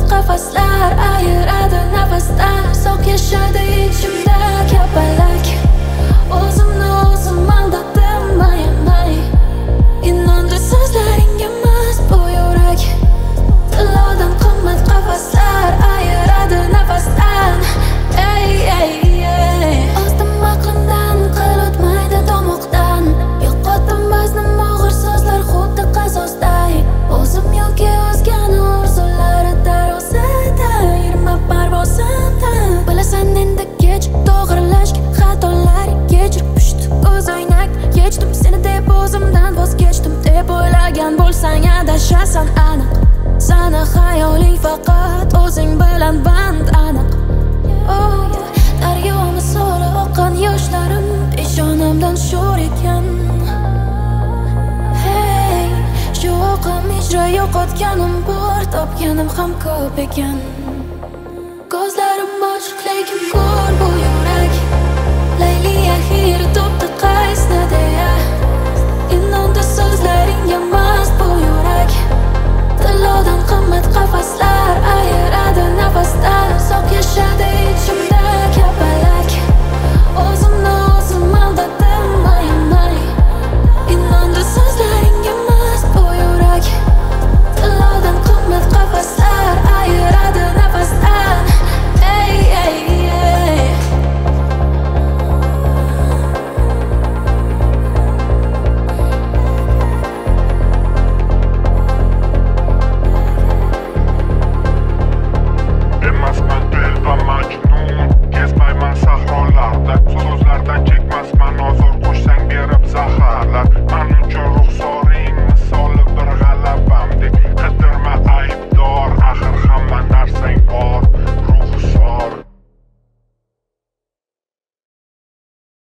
qafaslar ayiradi nafasdan. Soq yashadi ichimda kapalak. O'zimni o'zim aldadim ayamay. Inondu so'zlaringga mast bu yurak. Tillodan qimmat qafaslar ayiradi nafasdan. Ey ey ey. Ozdim aqlimdan qil o'tmaydi tomoqdan. Yo'qotdim baznim og'ir so'zlar xuddi qazosday. O'zim yoki o'zgani orzularida ro'zada yurma parvozimdan. Bilasan endi kech to'g'rilashga xatolar kechirib tushdi ko'z o'ynak. Kechdim seni deb o'zimdan voz kechdim deb o'ylagan bo'lsang adashasan aniq. Sana xayoling faqat o'zing bilan band aniq. Oh, daryo misoli oqqan yoshlarim peshonamdan sho'r ekan. Hey, shu oqim ijro yo'qotganim bor, topganim ham ko'p ekan. Ko'zlarim ochiq lekin ko'r